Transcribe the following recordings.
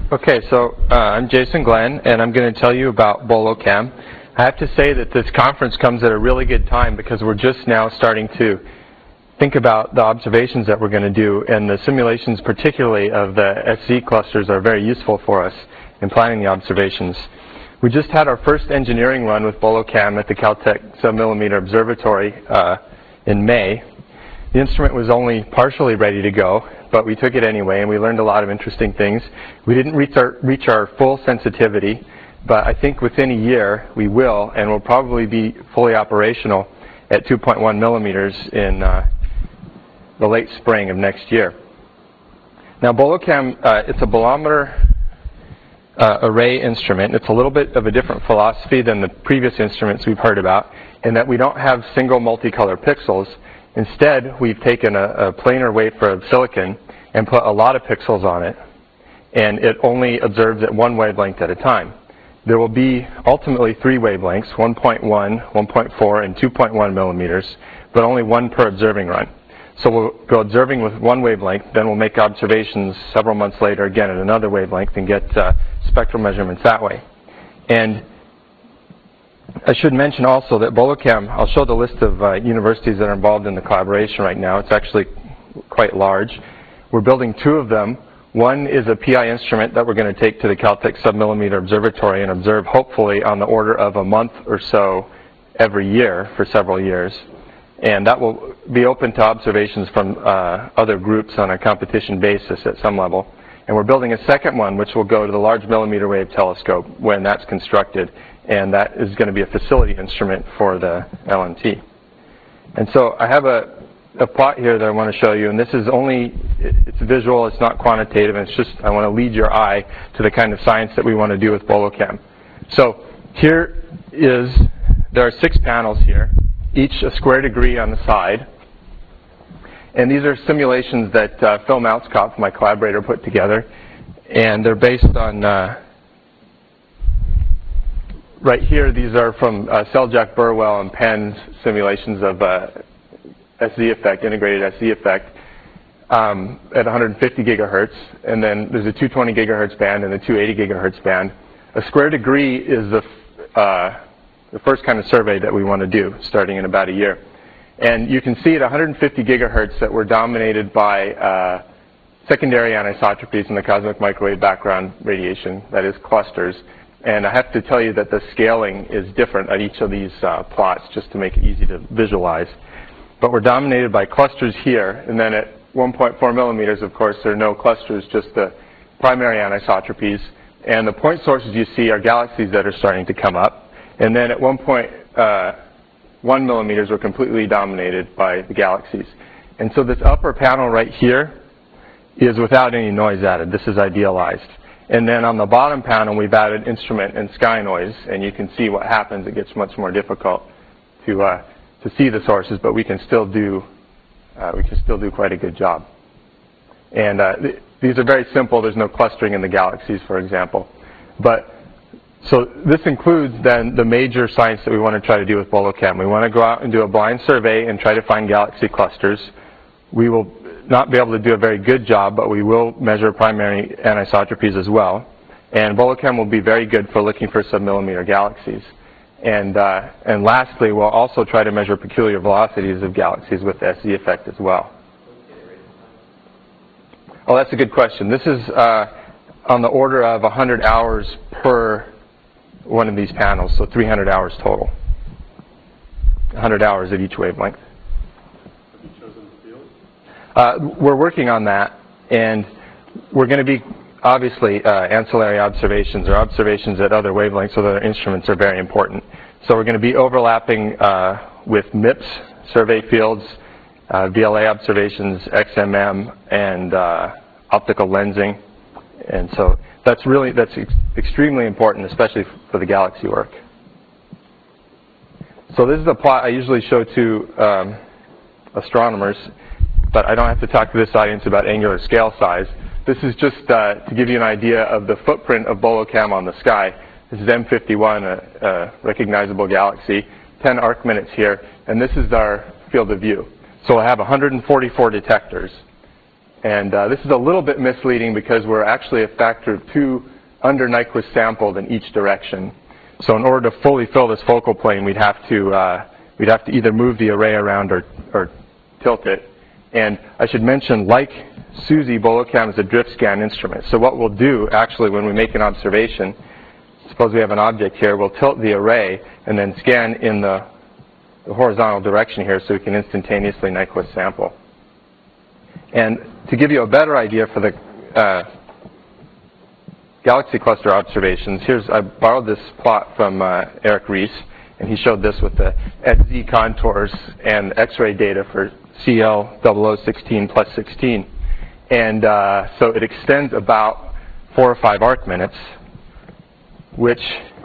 Okay, so I'm Jason Glenn, and I'm going to tell you about BoloCam. I have to say that this conference comes at a really good time because we're just now starting to think about the observations that we're going to do, and the simulations, particularly of the SZ clusters, are very useful for us in planning the observations. We just had our first engineering run with BoloCam at the Caltech Submillimeter Observatory in May. The instrument was only partially ready to go, but we took it anyway, and we learned a lot of interesting things. We didn't reach our full sensitivity, but I think within a year we will, and we'll probably be fully operational at 2.1 millimeters in the late spring of next year. Now, BoloCam, it's a bolometer array instrument. It's a little bit of a different philosophy than the previous instruments we've heard about, in that we don't have single multicolor pixels. Instead, we've taken a planar wafer of silicon and put a lot of pixels on it, and it only observes at one wavelength at a time. There will be ultimately three wavelengths, 1.1, 1.4, and 2.1 millimeters, but only one per observing run. So we'll go observing with one wavelength, then we'll make observations several months later again at another wavelength and get spectral measurements that way. And I should mention also that BoloCam, I'll show the list of universities that are involved in the collaboration right now. It's actually quite large. We're building two of them. One is a PI instrument that we're going to take to the Caltech Submillimeter Observatory and observe hopefully on the order of a month or so every year for several years. And that will be open to observations from other groups on a competition basis at some level. And we're building a second one, which will go to the Large Millimeter Wave Telescope when that's constructed. And that is going to be a facility instrument for the LNT. And so I have a plot here that I want to show you, and this is only, it's visual, it's not quantitative, and it's just, I want to lead your eye to the kind of science that we want to do with BoloCam. So here there are 6 panels here, each a square degree on the side. And these are simulations that Phil Moutskopf, my collaborator, put together. And they're based on, right here, these are from Seljack Burwell and Penn's simulations of SZ effect, integrated SZ effect, at 150 gigahertz. And then there's a 220 gigahertz band and a 280 gigahertz band. A square degree is the first kind of survey that we want to do, starting in about a year. And you can see at 150 gigahertz that we're dominated by secondary anisotropies in the cosmic microwave background radiation, that is clusters. And I have to tell you that the scaling is different at each of these plots, just to make it easy to visualize. But we're dominated by clusters here, and then at 1.4 millimeters, of course, there are no clusters, just the primary anisotropies. And the point sources you see are galaxies that are starting to come up. And then at 1.1 millimeters, we're completely dominated by the galaxies. And so this upper panel right here is without any noise added. This is idealized. And then on the bottom panel, we've added instrument and sky noise, and you can see what happens. It gets much more difficult to see the sources, but we can still do quite a good job. And these are very simple. There's no clustering in the galaxies, for example. But so this includes then the major science that we want to try to do with BoloCam. We want to go out and do a blind survey and try to find galaxy clusters. We will not be able to do a very good job, but we will measure primary anisotropies as well. And BoloCam will be very good for looking for submillimeter galaxies. And lastly, we'll also try to measure peculiar velocities of galaxies with the SZ effect as well. Oh, that's a good question. This is on the order of 100 hours per one of these panels, so 300 hours total. 100 hours at each wavelength. Have you chosen the field? We're working on that, and we're going to be obviously ancillary observations or observations at other wavelengths, so that our instruments are very important. So we're going to be overlapping with MIPS survey fields, VLA observations, XMM, and optical lensing. And so that's extremely important, especially for the galaxy work. So this is a plot I usually show to astronomers, but I don't have to talk to this audience about angular scale size. This is just to give you an idea of the footprint of BoloCam on the sky. This is M51, a recognizable galaxy, 10 arc minutes here, and this is our field of view. So I have 144 detectors. And this is a little bit misleading because we're actually a factor of 2 under Nyquist sampled in each direction. So in order to fully fill this focal plane, we'd have to either move the array around or tilt it. And I should mention, like SUSY, Bolocam is a drift scan instrument. So what we'll do actually when we make an observation, suppose we have an object here, we'll tilt the array and then scan in the horizontal direction here so we can instantaneously Nyquist sample. And to give you a better idea for the galaxy cluster observations, I borrowed this plot from Eric Ries, and he showed this with the SZ contours and X-ray data for CL0016 plus 16. And so it extends about 4 or 5 arc minutes, which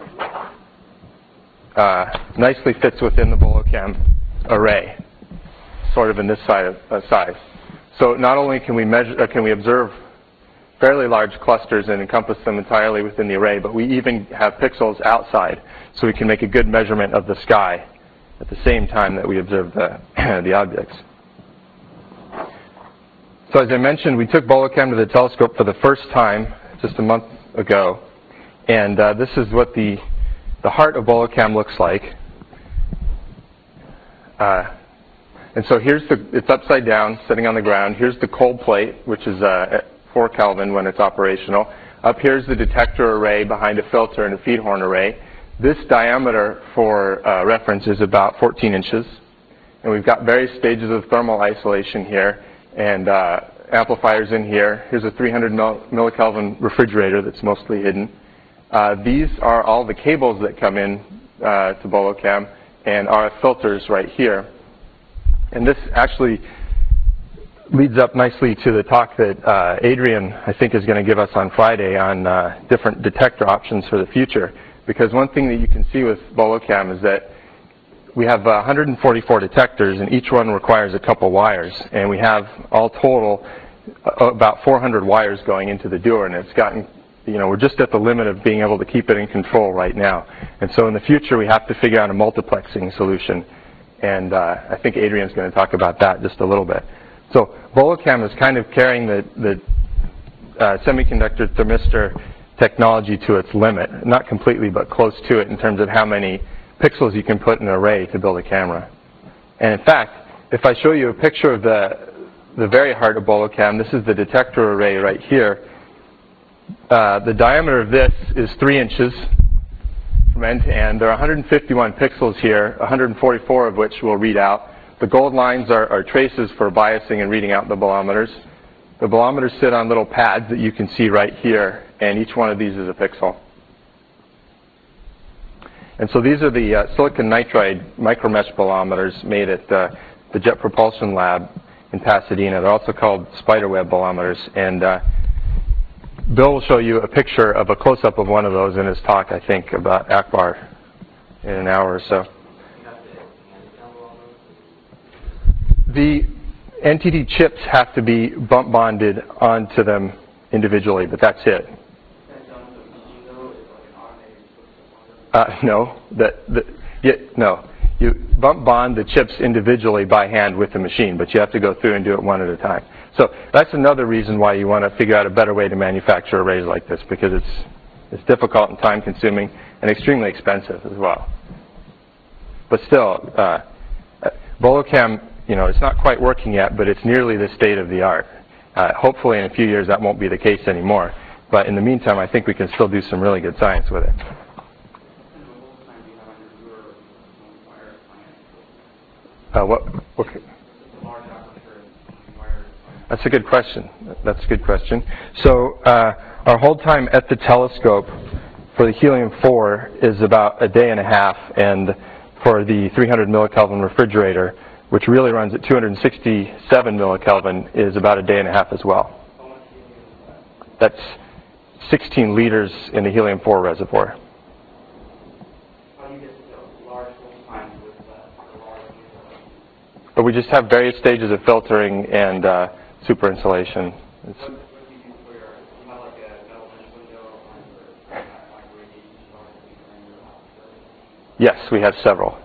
nicely fits within the Bolocam array, sort of in this size. So not only can we observe fairly large clusters and encompass them entirely within the array, but we even have pixels outside, so we can make a good measurement of the sky at the same time that we observe the objects. So as I mentioned, we took Bolocam to the telescope for the first time just a month ago, and this is what the heart of Bolocam looks like. And so it's upside down, sitting on the ground. Here's the cold plate, which is at 4 Kelvin when it's operational. Up here's the detector array behind a filter and a feed horn array. This diameter for reference is about 14 inches. And we've got various stages of thermal isolation here and amplifiers in here. Here's a 300 millikelvin refrigerator that's mostly hidden. These are all the cables that come in to Bolocam and RF filters right here. And this actually leads up nicely to the talk that Adrian, I think, is going to give us on Friday on different detector options for the future. Because one thing that you can see with Bolocam is that we have 144 detectors, and each one requires a couple wires. And we have all total about 400 wires going into the Dewar, and it's gotten, we're just at the limit of being able to keep it in control right now. And so in the future, we have to figure out a multiplexing solution. And I think Adrian's going to talk about that just a little bit. So Bolocam is kind of carrying the semiconductor thermistor technology to its limit. Not completely, but close to it in terms of how many pixels you can put in an array to build a camera. And in fact, if I show you a picture of the very heart of Bolocam, this is the detector array right here. The diameter of this is 3 inches from end to end. There are 151 pixels here, 144 of which we'll read out. The gold lines are traces for biasing and reading out the bolometers. The bolometers sit on little pads that you can see right here, and each one of these is a pixel. And so these are the silicon nitride micromesh bolometers made at the Jet Propulsion Lab in Pasadena. They're also called spiderweb bolometers. And Bill will show you a picture of a close-up of one of those in his talk, I think, about Akbar in an hour or so. The NTD chips have to be bump bonded onto them individually, but that's it. No. No. You bump bond the chips individually by hand with the machine, but you have to go through and do it one at a time. So that's another reason why you want to figure out a better way to manufacture arrays like this, because it's difficult and time-consuming and extremely expensive as well. But still, Bolocam, it's not quite working yet, but it's nearly the state of the art. Hopefully in a few years that won't be the case anymore. But in the meantime, I think we can still do some really good science with it. That's a good question. That's a good question. So our hold time at the telescope for the helium-4 is about a day and a half, and for the 300 millikelvin refrigerator, which really runs at 267 millikelvin, is about a day and a half as well. That's 16 liters in the helium-4 reservoir. But we just have various stages of filtering and super insulation. Yes, we have several.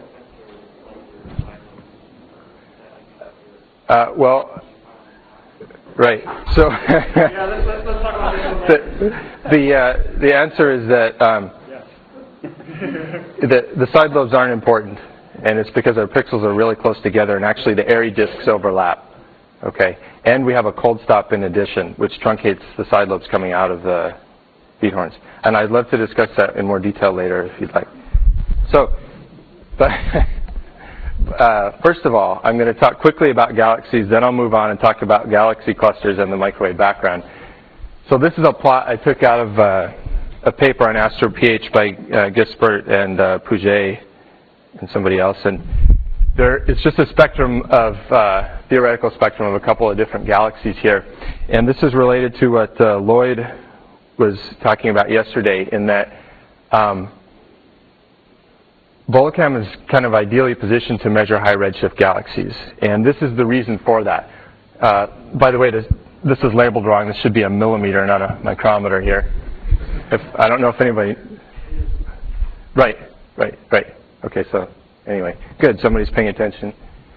Well, Right. So Yeah, let's talk about this. the answer is that the side lobes aren't important, and it's because our pixels are really close together, and actually the airy disks overlap. Okay, and we have a cold stop in addition, which truncates the side lobes coming out of the feed horns. And I'd love to discuss that in more detail later if you'd like. So, first of all, I'm going to talk quickly about galaxies, then I'll move on and talk about galaxy clusters and the microwave background. So this is a plot I took out of a paper on AstroPH by Gisbert and Pouget and somebody else. And it's just a spectrum of, theoretical spectrum of a couple of different galaxies here. And this is related to what Lloyd was talking about yesterday, in that Bolocam is kind of ideally positioned to measure high redshift galaxies. And this is the reason for that. By the way, this is labeled wrong. This should be a millimeter, not a micrometer here. I don't know if anybody... Right. Okay, so anyway, good. Somebody's paying attention.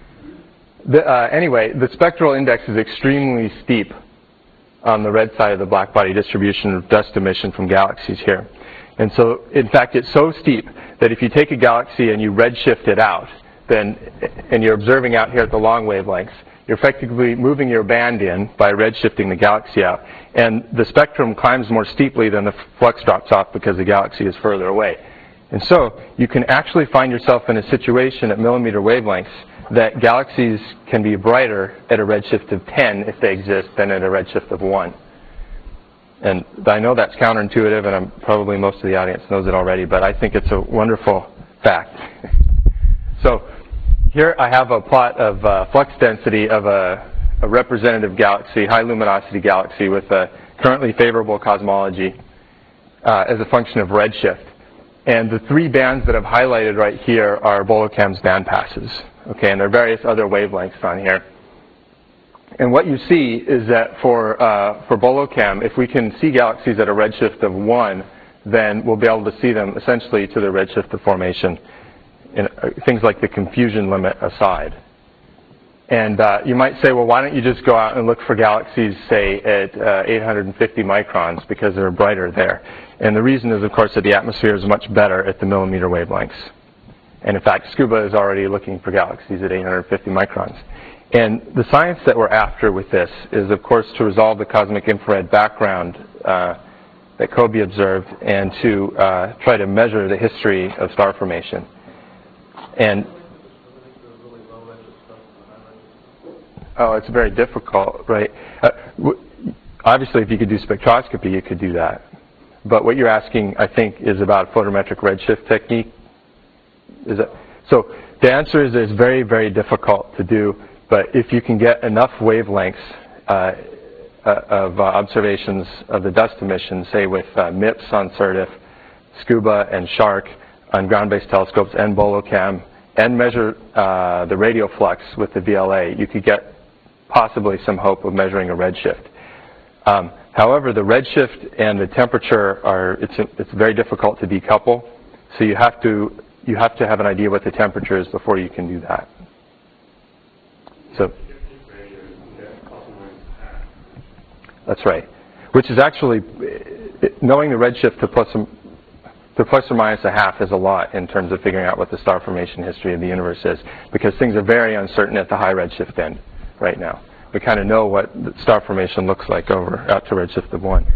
Anyway, the spectral index is extremely steep on the red side of the blackbody distribution of dust emission from galaxies here. And so, in fact, it's so steep that if you take a galaxy and you redshift it out, and you're observing out here at the long wavelengths, you're effectively moving your band in by redshifting the galaxy out. And the spectrum climbs more steeply than the flux drops off because the galaxy is further away. And so you can actually find yourself in a situation at millimeter wavelengths that galaxies can be brighter at a redshift of 10 if they exist than at a redshift of 1. And I know that's counterintuitive, and probably most of the audience knows it already, but I think it's a wonderful fact. So here I have a plot of flux density of a representative galaxy, high luminosity galaxy with a currently favorable cosmology as a function of redshift. And the three bands that I've highlighted right here are Bolocam's band passes. Okay, and there are various other wavelengths on here. And what you see is that for Bolocam, if we can see galaxies at a redshift of 1, then we'll be able to see them essentially to the redshift of formation, and things like the confusion limit aside. And you might say, well, why don't you just go out and look for galaxies, say, at 850 microns, because they're brighter there. And the reason is, of course, that the atmosphere is much better at the millimeter wavelengths. And in fact, SCUBA is already looking for galaxies at 850 microns. And the science that we're after with this is, of course, to resolve the cosmic infrared background that Kobe observed, and to try to measure the history of star formation. And oh, it's very difficult, right? Obviously, if you could do spectroscopy, you could do that. But what you're asking, I think, is about photometric redshift technique. So the answer is it's very, very difficult to do. But if you can get enough wavelengths of observations of the dust emissions, say with MIPS on SIRTIF, SCUBA and SHARC on ground-based telescopes, and Bolocam, and measure the radial flux with the VLA, you could get possibly some hope of measuring a redshift. However, the redshift and the temperature it's very difficult to decouple. So you have to have an idea what the temperature is before you can do that. So that's right. Which is actually, knowing the redshift to plus or minus a half is a lot in terms of figuring out what the star formation history of the universe is, because things are very uncertain at the high redshift end right now. We kind of know what the star formation looks like out to redshift of 1.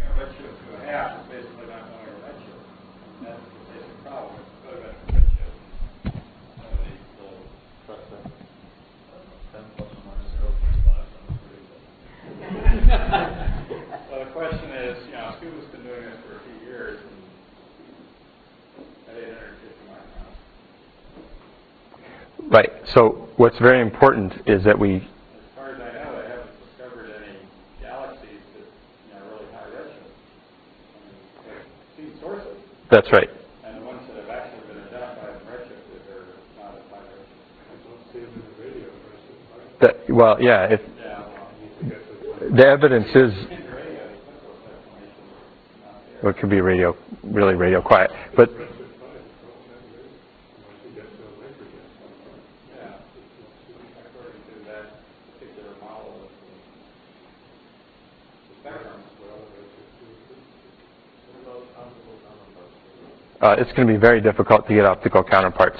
Well, the question is, SCUBA's been doing this for a few years, and at 850 microns. Right. So what's very important is that we... As far as I know, they haven't discovered any galaxies that are really high redshift. They've seen sources. That's right. And the ones that have actually been identified in redshifted are not as high redshift. I don't see them in the radio redshift. Well, yeah. The evidence is... Well, it could be really radio quiet. But it's going to be very difficult to get optical counterparts.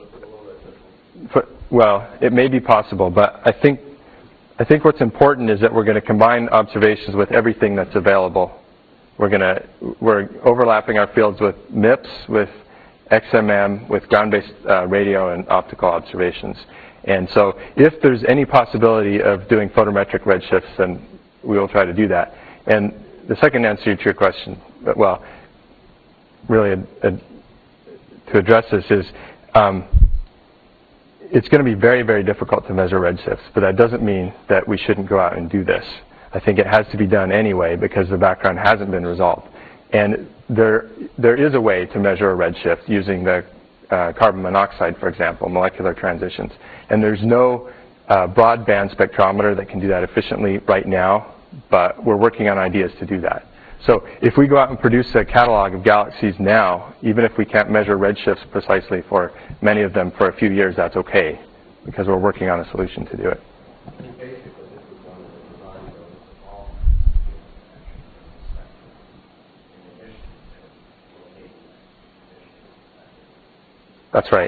Well, it may be possible, but I think what's important is that we're going to combine observations with everything that's available. We're overlapping our fields with MIPS, with XMM, with ground-based radio and optical observations. And so if there's any possibility of doing photometric redshifts, then we will try to do that. And the second answer to your question, well, really to address this is it's going to be very, very difficult to measure redshifts, but that doesn't mean that we shouldn't go out and do this. I think it has to be done anyway because the background hasn't been resolved. And there is a way to measure a redshift using the carbon monoxide, for example, molecular transitions. And there's no broadband spectrometer that can do that efficiently right now, but we're working on ideas to do that. So if we go out and produce a catalog of galaxies now, even if we can't measure redshifts precisely for many of them for a few years, that's okay, because we're working on a solution to do it. That's right.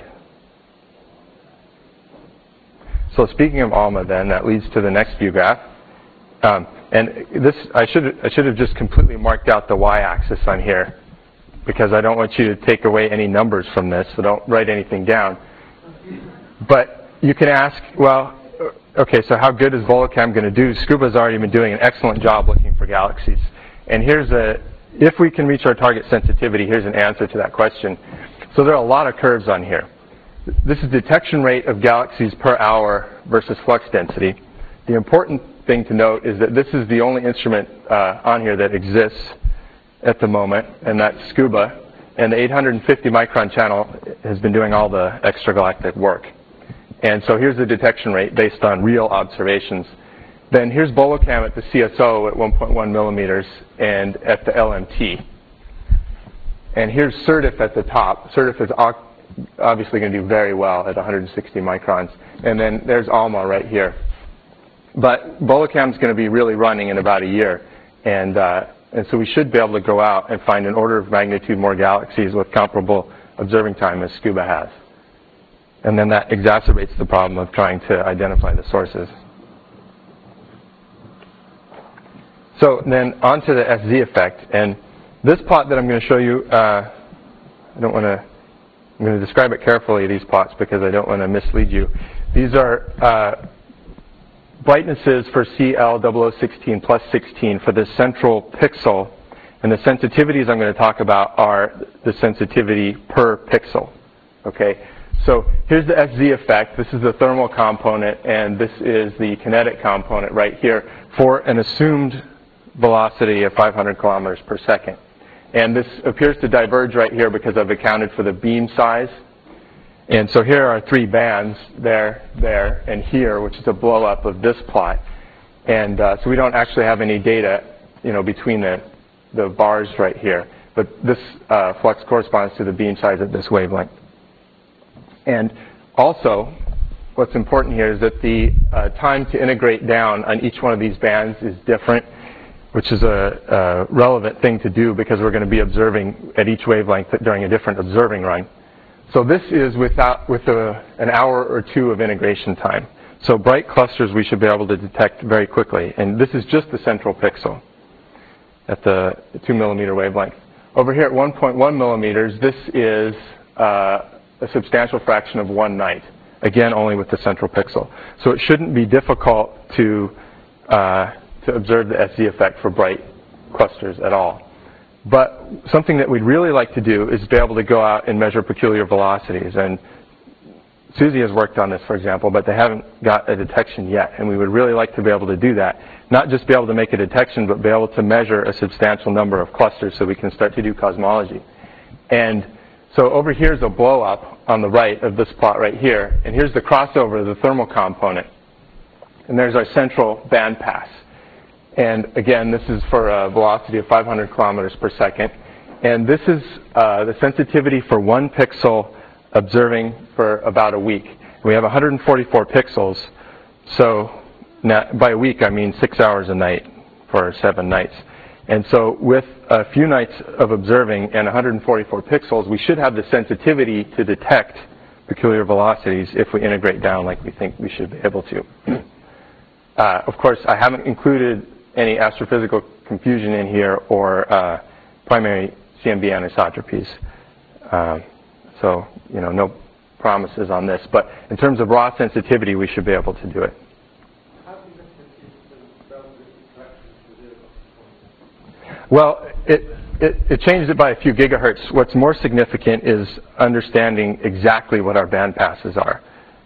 So speaking of ALMA, then, that leads to the next view graph. And this, I should have just completely marked out the y-axis on here, because I don't want you to take away any numbers from this, so don't write anything down. But you can ask, well, okay, so how good is Volocam going to do? Scuba's already been doing an excellent job looking for galaxies. And if we can reach our target sensitivity, here's an answer to that question. So there are a lot of curves on here. This is detection rate of galaxies per hour versus flux density. The important thing to note is that this is the only instrument on here that exists at the moment, and that's Scuba. And the 850 micron channel has been doing all the extragalactic work. And so here's the detection rate based on real observations. Then here's Volocam at the CSO at 1.1 millimeters and at the LMT. And here's CERDIF at the top. CERDIF is obviously going to do very well at 160 microns. And then there's ALMA right here. But Volocam is going to be really running in about a year. And so we should be able to go out and find an order of magnitude more galaxies with comparable observing time as Scuba has. And then that exacerbates the problem of trying to identify the sources. So then on to the SZ effect. And this plot that I'm going to show you, I'm going to describe it carefully, these plots, because I don't want to mislead you. These are brightnesses for CL0016 plus 16 for the central pixel. And the sensitivities I'm going to talk about are the sensitivity per pixel. Okay? So here's the SZ effect. This is the thermal component, and this is the kinetic component right here for an assumed velocity of 500 kilometers per second. And this appears to diverge right here because I've accounted for the beam size. And so here are three bands, there, and here, which is a blow-up of this plot. And so we don't actually have any data, between the bars right here. But this flux corresponds to the beam size at this wavelength. And also, what's important here is that the time to integrate down on each one of these bands is different, which is a relevant thing to do because we're going to be observing at each wavelength during a different observing run. So this is with an hour or two of integration time. So bright clusters we should be able to detect very quickly. And this is just the central pixel at the 2 millimeter wavelength. Over here at 1.1 millimeters, this is a substantial fraction of 1 night. Again, only with the central pixel. So it shouldn't be difficult to observe the SZ effect for bright clusters at all. But something that we'd really like to do is be able to go out and measure peculiar velocities. And Susie has worked on this, for example, but they haven't got a detection yet. And we would really like to be able to do that. Not just be able to make a detection, but be able to measure a substantial number of clusters so we can start to do cosmology. And so over here is a blow-up on the right of this plot right here. And here's the crossover of the thermal component. And there's our central bandpass. And again, this is for a velocity of 500 kilometers per second. And this is the sensitivity for 1 pixel observing for about a week. We have 144 pixels. So now, by a week, I mean 6 hours a night for 7 nights. And so with a few nights of observing and 144 pixels, we should have the sensitivity to detect peculiar velocities if we integrate down like we think we should be able to. Of course, I haven't included any astrophysical confusion in here or primary CMB anisotropies. So, no promises on this. But in terms of raw sensitivity, we should be able to do it. Well, it changed it by a few gigahertz. What's more significant is understanding exactly what our band passes are.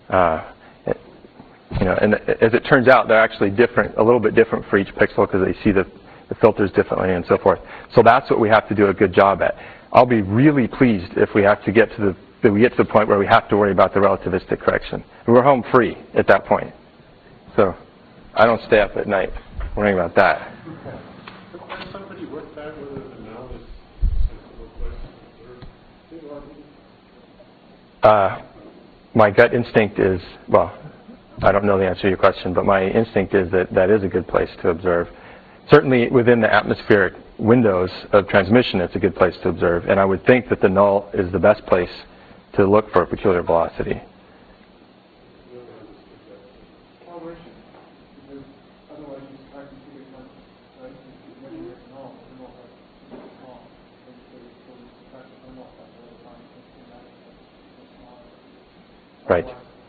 And as it turns out, they're actually different, a little bit different for each pixel because they see the filters differently and so forth. So that's what we have to do a good job at. I'll be really pleased if we have to get to the point where we have to worry about the relativistic correction. And we're home free at that point. So I don't stay up at night worrying about that. Has somebody worked out whether the null is sensible question? My gut instinct is, well, I don't know the answer to your question, but my instinct is that that is a good place to observe. Certainly within the atmospheric windows of transmission, it's a good place to observe. And I would think that the null is the best place to look for a peculiar velocity. Right.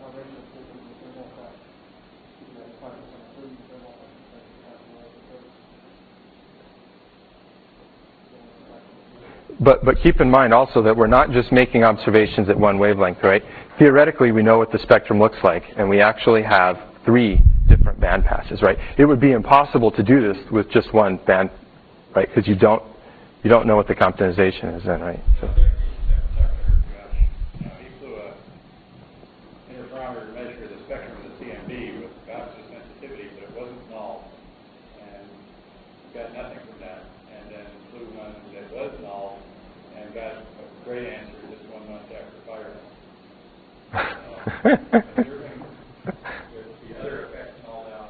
But keep in mind also that we're not just making observations at one wavelength, right? Theoretically, we know what the spectrum looks like, and we actually have 3 different band passes, right? It would be impossible to do this with just one band, right? Because you don't know what the comptonization is then, right? So. He flew a interferometer to measure the spectrum of the CMB with Gauss's sensitivity, but it wasn't null, and got nothing from that. And then flew one that was null, and got a great answer just 1 month after firing. Observing with the other effects null down.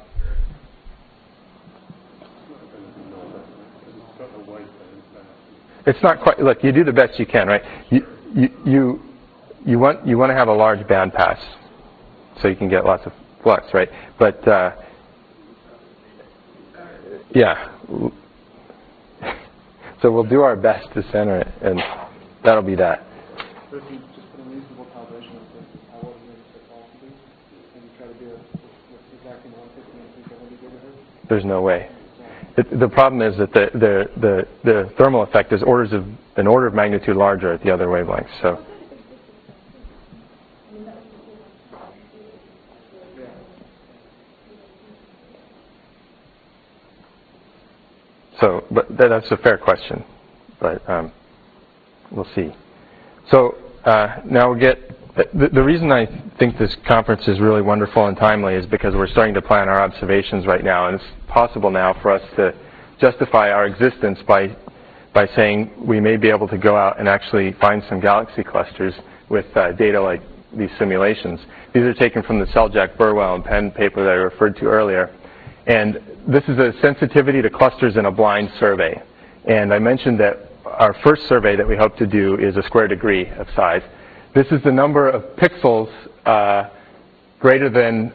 It's not quite. Look, you do the best you can, right? You want to have a large band pass, so you can get lots of flux, right? But yeah. So we'll do our best to center it, and that'll be that. So if you just put a reasonable calibration of how well you make it possible, and you try to do it with exactly 150 and 370 gigahertz? There's no way. The problem is that the thermal effect is an order of magnitude larger at the other wavelengths. So, but that's a fair question, but we'll see. So now we'll get, the reason I think this conference is really wonderful and timely is because we're starting to plan our observations right now, and it's possible now for us to justify our existence by saying we may be able to go out and actually find some galaxy clusters with data like these simulations. These are taken from the Seljack, Burwell, and Penn paper that I referred to earlier. And this is a sensitivity to clusters in a blind survey. And I mentioned that our first survey that we hope to do is a square degree of size. This is the number of pixels greater than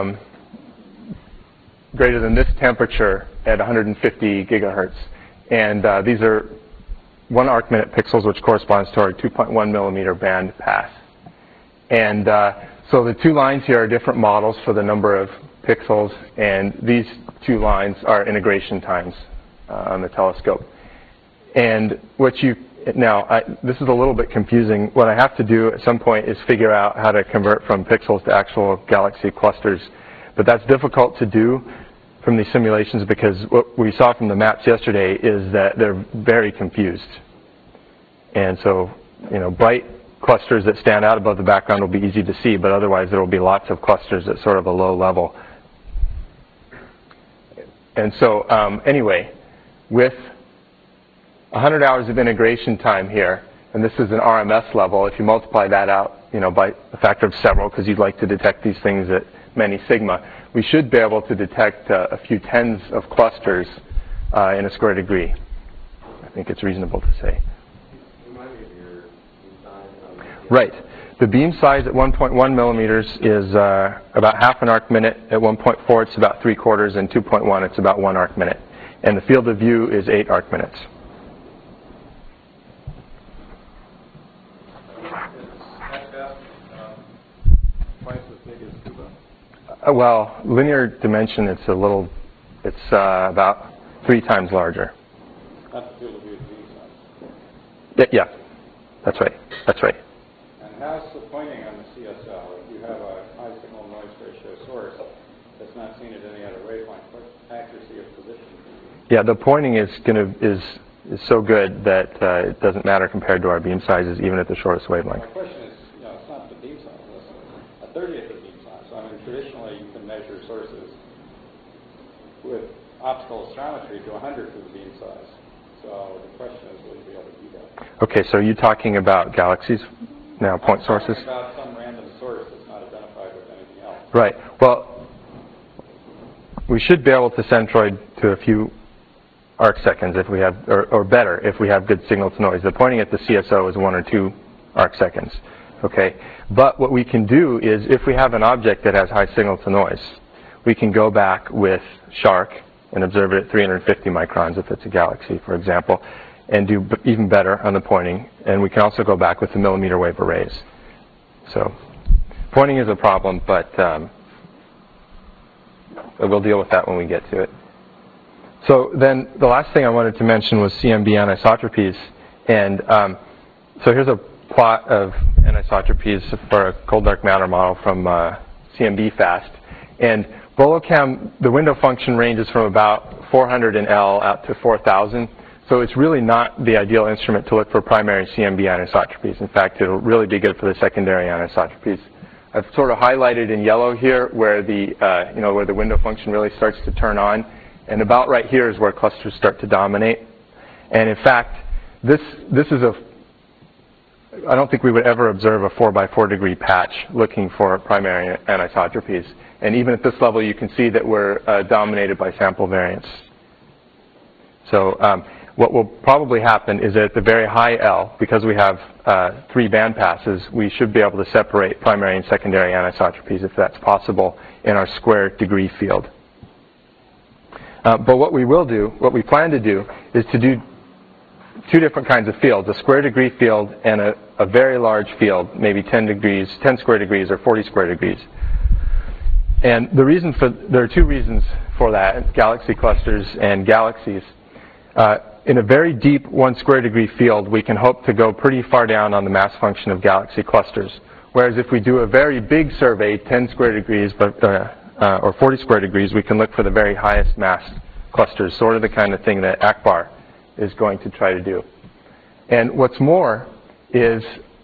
this temperature at 150 gigahertz. And these are 1 arc-minute pixels, which corresponds to our 2.1 millimeter band pass. And so the 2 lines here are different models for the number of pixels, and these 2 lines are integration times on the telescope. And this is a little bit confusing. What I have to do at some point is figure out how to convert from pixels to actual galaxy clusters. But that's difficult to do from these simulations because what we saw from the maps yesterday is that they're very confused. And so, bright clusters that stand out above the background will be easy to see, but otherwise there will be lots of clusters at sort of a low level. And so, anyway, with 100 hours of integration time here, and this is an RMS level, if you multiply that out, by a factor of several, because you'd like to detect these things at many sigma, we should be able to detect a few tens of clusters in a square degree. I think it's reasonable to say. Remind me of your design on the Right. The beam size at 1.1 millimeters is about half an arc minute. At 1.4, it's about 3/4, and 2.1, it's about 1 arc minute. And the field of view is 8 arc minutes. Twice as big as Cuba? Well, linear dimension, it's about 3 times larger. Not the field of view, the beam size. Yeah, that's right. That's right. And how's the pointing on the CSL? If you have a high signal noise ratio source that's not seen at any other wavelength, what accuracy of position? Yeah, the pointing is so good that it doesn't matter compared to our beam sizes, even at the shortest wavelength. My question is, it's not the beam size, it's a 30th of beam size. So, I mean, traditionally you can measure sources with optical astrometry to 100th of the beam size. So the question is, will you be able to do that? Okay, so you're talking about galaxies now, point sources? I'm talking about some random source that's not identified with anything else. Right. Well, we should be able to centroid to a few arc seconds if we have, or better, if we have good signal to noise. The pointing at the CSO is 1 or 2 arc seconds. Okay. But what we can do is, if we have an object that has high signal to noise, we can go back with SHARC and observe it at 350 microns if it's a galaxy, for example, and do even better on the pointing. And we can also go back with the millimeter wave arrays. So pointing is a problem, but we'll deal with that when we get to it. So then the last thing I wanted to mention was CMB anisotropies. And so here's a plot of anisotropies for a cold dark matter model from CMB FAST. And Bolocam, the window function ranges from about 400 in L out to 4,000. So it's really not the ideal instrument to look for primary CMB anisotropies. In fact, it'll really be good for the secondary anisotropies. I've sort of highlighted in yellow here where the where the window function really starts to turn on, and about right here is where clusters start to dominate. And in fact, this is I don't think we would ever observe a 4 by 4 degree patch looking for primary anisotropies. And even at this level, you can see that we're dominated by sample variance. So what will probably happen is that at the very high L, because we have 3 band passes, we should be able to separate primary and secondary anisotropies if that's possible in our square degree field. But what we plan to do, is to do 2 different kinds of fields, a square degree field and a very large field, maybe 10 square degrees or 40 square degrees. And there are 2 reasons for that, galaxy clusters and galaxies. In a very deep 1 square degree field, we can hope to go pretty far down on the mass function of galaxy clusters. Whereas if we do a very big survey, 10 square degrees or 40 square degrees, we can look for the very highest mass clusters, sort of the kind of thing that Akbar is going to try to do. And what's more is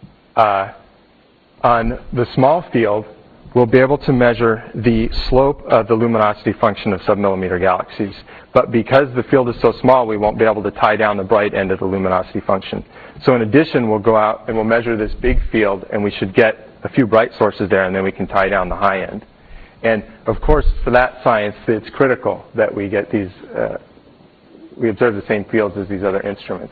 on the small field, we'll be able to measure the slope of the luminosity function of submillimeter galaxies. But because the field is so small, we won't be able to tie down the bright end of the luminosity function. So in addition, we'll go out and we'll measure this big field, and we should get a few bright sources there, and then we can tie down the high end. And of course, for that science, it's critical that we get these, we observe the same fields as these other instruments.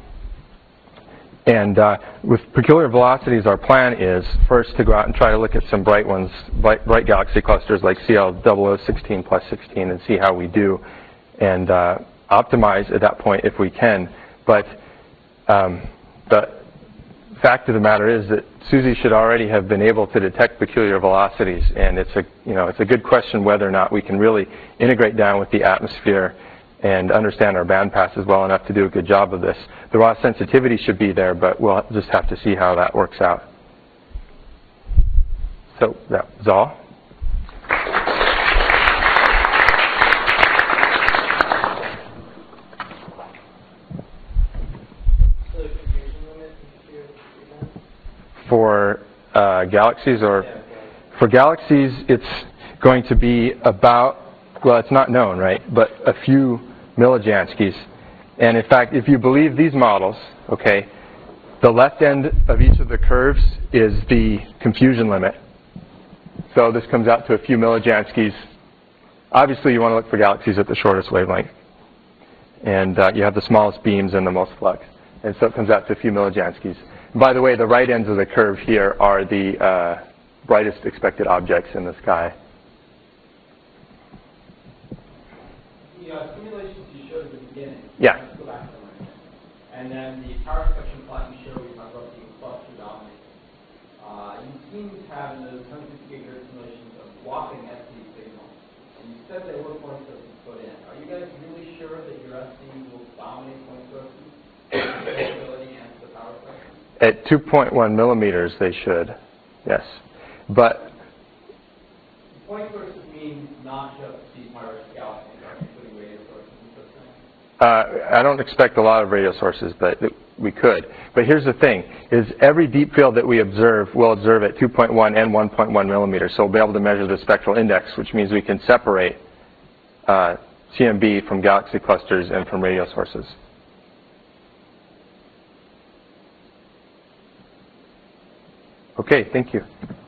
And with peculiar velocities, our plan is first to go out and try to look at some bright ones, bright galaxy clusters like CL0016 plus 16, and see how we do, and optimize at that point if we can. But the fact of the matter is that SUSY should already have been able to detect peculiar velocities, and it's a good question whether or not we can really integrate down with the atmosphere and understand our band passes well enough to do a good job of this. The raw sensitivity should be there, but we'll just have to see how that works out. So that was all. For galaxies, or for galaxies, it's going to be about, well, it's not known, right, but a few millijanskis. And in fact, if you believe these models, okay, the left end of each of the curves is the confusion limit. So this comes out to a few millijanskis. Obviously, you want to look for galaxies at the shortest wavelength. And you have the smallest beams and the most flux. And so it comes out to a few millijanskis. And by the way, the right ends of the curve here are the brightest expected objects in the sky. The simulations you showed at the beginning. Yeah. Let's go back to them right now. And then the power spectrum plot you showed, we talked about being cluster dominant. You seem to have in those 150 gigahertz simulations a whopping SD signal. And you said there were point sources put in. Are you guys really sure that your SD will dominate point sources? The and the power spectrum? At 2.1 millimeters, they should, yes. But Point sources mean not just these high-risk galaxies, including radio sources and such things? I don't expect a lot of radio sources, but we could. But here's the thing, is every deep field that we observe, we'll observe at 2.1 and 1.1 millimeters. So we'll be able to measure the spectral index, which means we can separate CMB from galaxy clusters and from radio sources. Okay, thank you.